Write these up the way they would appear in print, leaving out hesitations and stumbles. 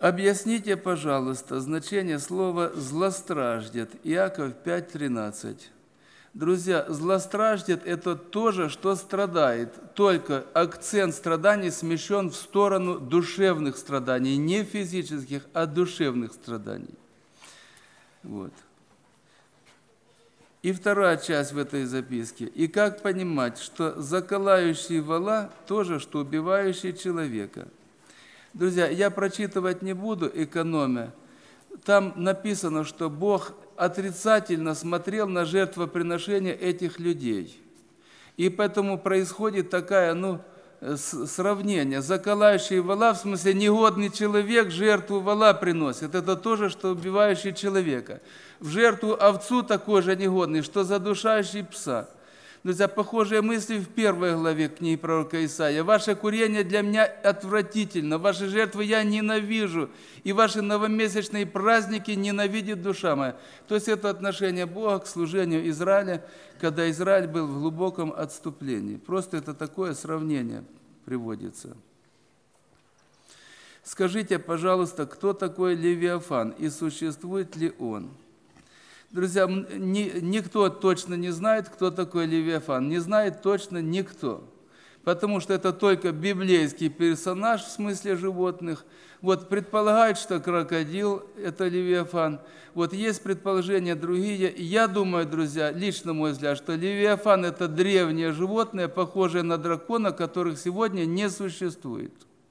Объясните, пожалуйста, значение слова «злостраждет». Иаков 5:13. Друзья, злостраждет – это то же, что страдает, только акцент страданий смещен в сторону душевных страданий, не физических, а душевных страданий. Вот. И вторая часть в этой записке. И как понимать, что заколающий вола – то же, что убивающий человека. Друзья, я прочитывать не буду, экономя. Там написано, что Бог отрицательно смотрел на жертвоприношение этих людей. И поэтому происходит такое, сравнение. Заколающий вола, в смысле, негодный человек жертву вола приносит. Это то же, что убивающий человека. В жертву овцу такой же негодный, что задушающий пса. Друзья, похожие мысли в 1 главе книги пророка Исаия. «Ваше курение для меня отвратительно, ваши жертвы я ненавижу, и ваши новомесячные праздники ненавидит душа моя». То есть это отношение Бога к служению Израиля, когда Израиль был в глубоком отступлении. Просто это такое сравнение приводится. Скажите, пожалуйста, кто такой Левиафан и существует ли он? Друзья, никто точно не знает, кто такой Левиафан. Не знает точно никто. Потому что это только библейский персонаж в смысле животных. Вот предполагают, что крокодил – это Левиафан. Вот есть предположения другие. Я думаю, друзья, лично мой взгляд, что Левиафан – это древнее животное, похожее на дракона, которых сегодня не существует.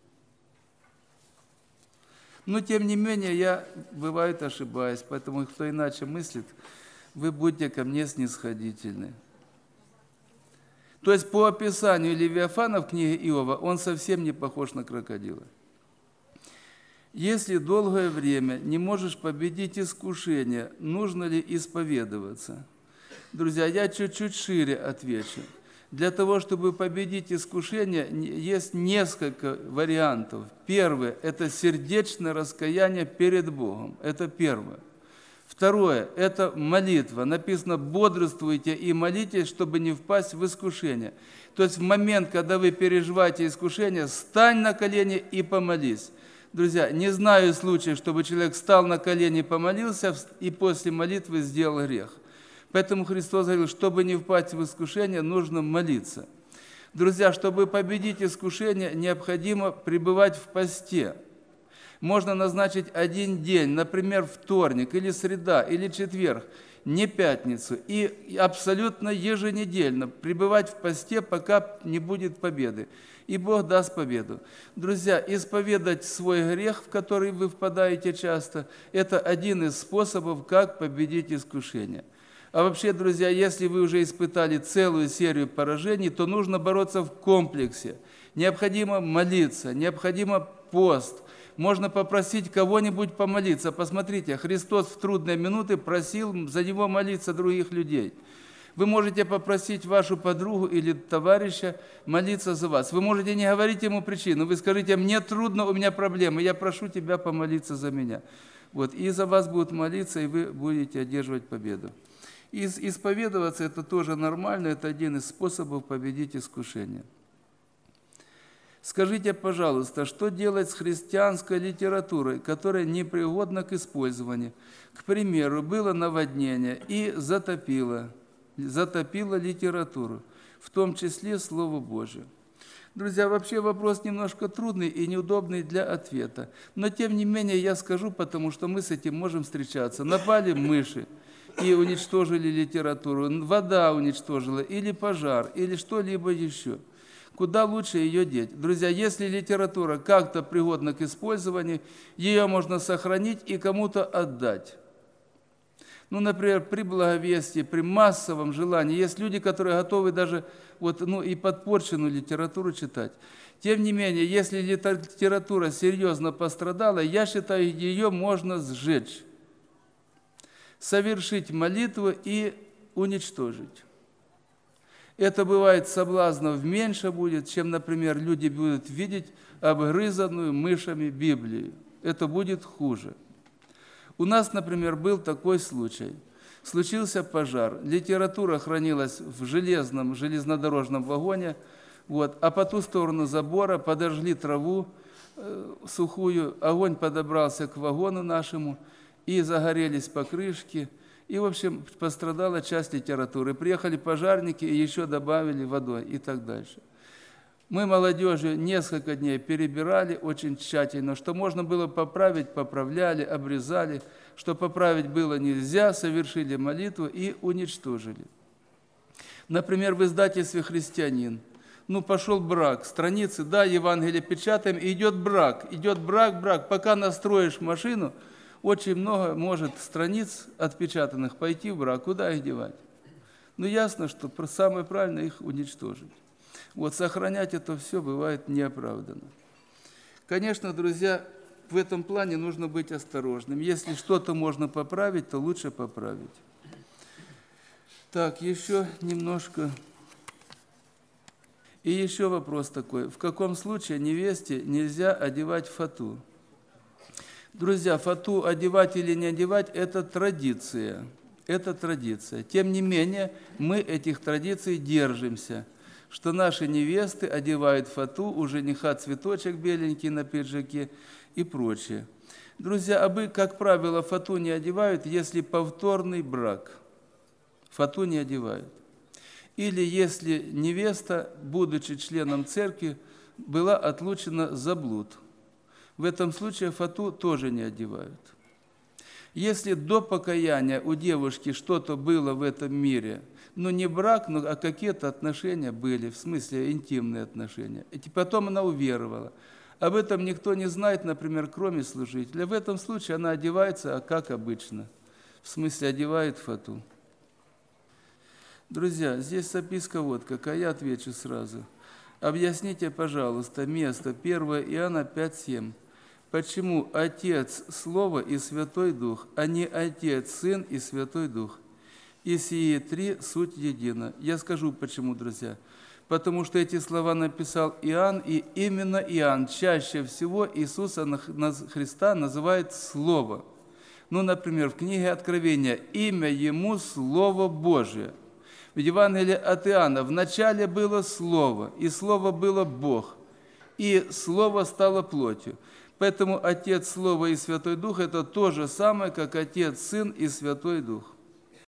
Но, тем не менее, я, бывает, ошибаюсь, поэтому, кто иначе мыслит, вы будьте ко мне снисходительны. То есть, по описанию Левиафана в книге Иова, он совсем не похож на крокодила. Если долгое время не можешь победить искушение, нужно ли исповедоваться? Друзья, я чуть-чуть шире отвечу. Для того, чтобы победить искушение, есть несколько вариантов. Первое – это сердечное раскаяние перед Богом. Это первое. Второе – это молитва. Написано: «Бодрствуйте и молитесь, чтобы не впасть в искушение». То есть в момент, когда вы переживаете искушение, стань на колени и помолись. Друзья, не знаю случая, чтобы человек встал на колени и помолился, и после молитвы сделал грех. Поэтому Христос говорил, чтобы не впасть в искушение, нужно молиться. Друзья, чтобы победить искушение, необходимо пребывать в посте. Можно назначить один день, например, вторник, или среда, или четверг, не пятницу, и абсолютно еженедельно пребывать в посте, пока не будет победы. И Бог даст победу. Друзья, исповедать свой грех, в который вы впадаете часто, это один из способов, как победить искушение. А вообще, друзья, если вы уже испытали целую серию поражений, то нужно бороться в комплексе. Необходимо молиться, необходимо пост. Можно попросить кого-нибудь помолиться. Посмотрите, Христос в трудные минуты просил за Него молиться других людей. Вы можете попросить вашу подругу или товарища молиться за вас. Вы можете не говорить ему причину. Вы скажите: «Мне трудно, у меня проблемы, я прошу тебя помолиться за меня». Вот, и за вас будут молиться, и вы будете одерживать победу. Исповедоваться – это тоже нормально, это один из способов победить искушение. Скажите, пожалуйста, что делать с христианской литературой, которая непригодна к использованию? К примеру, было наводнение и затопило литературу, в том числе Слово Божие. Друзья, вообще вопрос немножко трудный и неудобный для ответа. Но тем не менее я скажу, потому что мы с этим можем встречаться. Напали мыши и уничтожили литературу, вода уничтожила, или пожар, или что-либо еще. Куда лучше ее деть? Друзья, если литература как-то пригодна к использованию, ее можно сохранить и кому-то отдать. Например, при благовестии, при массовом желании. Есть люди, которые готовы даже и подпорченную литературу читать. Тем не менее, если литература серьезно пострадала, я считаю, ее можно сжечь, совершить молитву и уничтожить. Это бывает соблазнов меньше будет, чем, например, люди будут видеть обгрызанную мышами Библию. Это будет хуже. У нас, например, был такой случай. Случился пожар. Литература хранилась в железнодорожном вагоне, а по ту сторону забора подожгли траву, сухую, огонь подобрался к вагону нашему, и загорелись покрышки, и, в общем, пострадала часть литературы. Приехали пожарники и еще добавили водой и так дальше. Мы молодежи несколько дней перебирали очень тщательно, что можно было поправить, поправляли, обрезали, что поправить было нельзя, совершили молитву и уничтожили. Например, в издательстве «Христианин». Пошел брак, страницы, да, Евангелие печатаем, и идет брак, брак. Пока настроишь машину, очень много может страниц отпечатанных пойти в брак. Куда их девать? Ясно, что самое правильное их уничтожить. Сохранять это все бывает неоправданно. Конечно, друзья, в этом плане нужно быть осторожным. Если что-то можно поправить, то лучше поправить. Так, еще немножко. И еще вопрос такой. В каком случае невесте нельзя одевать фату? Друзья, фату одевать или не одевать – это традиция. Это традиция. Тем не менее, мы этих традиций держимся, что наши невесты одевают фату, у жениха цветочек беленький на пиджаке и прочее. Друзья, как правило, фату не одевают, если повторный брак. Фату не одевают. Или если невеста, будучи членом церкви, была отлучена за блуд. В этом случае фату тоже не одевают. Если до покаяния у девушки что-то было в этом мире, не брак, а какие-то отношения были, в смысле интимные отношения, и потом она уверовала. Об этом никто не знает, например, кроме служителя. В этом случае она одевается, как обычно, в смысле одевает фату. Друзья, здесь записка вот какая, я отвечу сразу. Объясните, пожалуйста, место 1 Иоанна 5:7. Почему Отец Слово и Святой Дух, а не Отец, Сын и Святой Дух? И сии три суть едина. Я скажу почему, друзья. Потому что эти слова написал Иоанн, и именно Иоанн чаще всего Иисуса Христа называет Слово. Например, в книге Откровения «Имя Ему Слово Божие». В Евангелии от Иоанна в начале было Слово, и Слово было Бог, и Слово стало плотью. Поэтому Отец, Слово и Святой Дух – это то же самое, как Отец, Сын и Святой Дух.